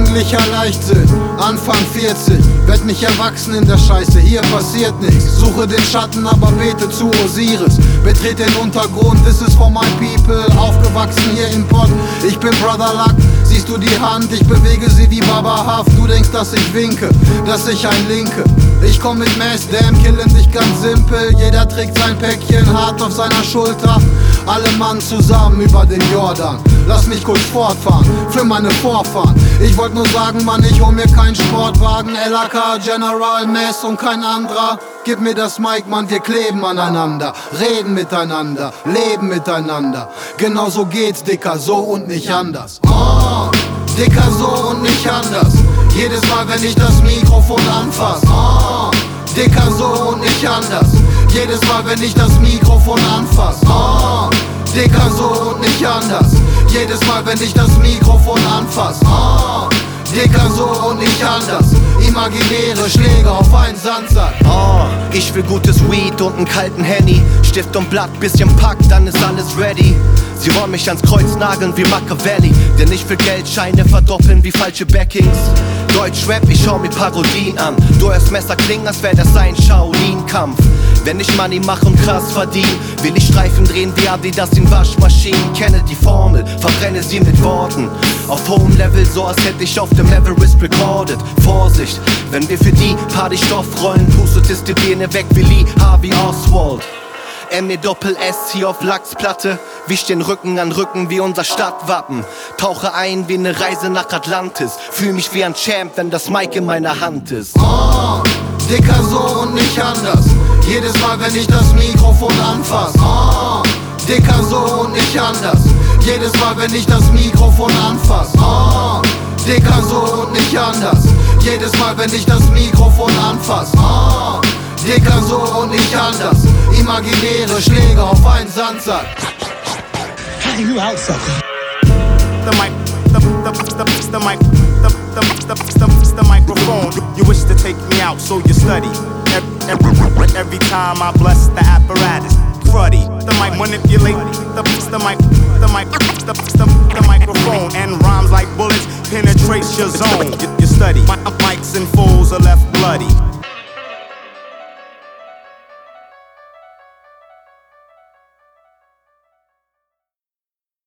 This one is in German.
Jugendlicher Leichtsinn, Anfang 40, werd nicht erwachsen in der Scheiße, hier passiert nichts. Suche den Schatten, aber bete zu Osiris. Betrete den Untergrund, this is for my people. Aufgewachsen hier im Pott, ich bin Brother Luck. Siehst du die Hand, ich bewege sie wie Baba Haft. Du denkst, dass ich winke, dass ich ein Linke. Ich komm mit Mass, damn, killen dich ganz simpel. Jeder trägt sein Päckchen hart auf seiner Schulter. Alle Mann zusammen über den Jordan. Lass mich kurz fortfahren, für meine Vorfahren. Ich wollte nur sagen, Mann, ich hol mir keinen Sportwagen. LAK, General Mess und kein anderer. Gib mir das Mic, Mann, wir kleben aneinander. Reden miteinander, leben miteinander. Genau so geht's, Dicker, so und nicht anders. Oh, Dicker, so und nicht anders. Jedes Mal, wenn ich das Mikrofon anfass. Oh, Dicker, so und nicht anders. Jedes Mal, wenn ich das Mikrofon anfass. Oh, Dicker, so und nicht anders. Jedes Mal, wenn ich das Mikrofon anfass. Oh, Dicker, so und nicht anders. Imaginäre Schläge auf einen Sandsack. Oh, ich will gutes Weed und einen kalten Henny. Stift und Blatt, bisschen Pack, dann ist alles ready. Sie wollen mich ans Kreuz nageln wie Machiavelli. Denn ich will Geldscheine verdoppeln wie falsche Backings. Deutschrap, ich schau mir Parodien an. Durchs Messer klingen, als wär das ein Shaolin-Kampf. Wenn ich Money mach und krass verdien, will ich Streifen drehen wie Adidas in Waschmaschinen. Kenne die Formel, verbrenne sie mit Worten. Auf hohem Level, so als hätte ich auf dem Everest recorded. Vorsicht, wenn wir für die Party Stoff rollen, pustet es die Birne weg wie Lee Harvey Oswald. M-E-Doppel-S hier auf Lachsplatte. Wisch den Rücken an Rücken wie unser Stadtwappen. Tauche ein wie eine Reise nach Atlantis. Fühl mich wie ein Champ, wenn das Mic in meiner Hand ist. Oh, Dicker, so und nicht anders. Jedes Mal, wenn ich das Mikrofon anfass. Oh, Dicker, so und nicht anders. Jedes Mal, wenn ich das Mikrofon anfass. Oh, Dicker, so und nicht anders. Jedes Mal, wenn ich das Mikrofon anfass. Oh, Dicker, so und nicht anders. Imaginäre Schläge auf einen Sandsack. How do you out-sucker? The microphone. You wish to take me out, so you study. Every time I bless the apparatus. Cruddy, the mic manipulate the microphone, and rhymes like bullets penetrates your zone. You study, my mics and fools are left bloody.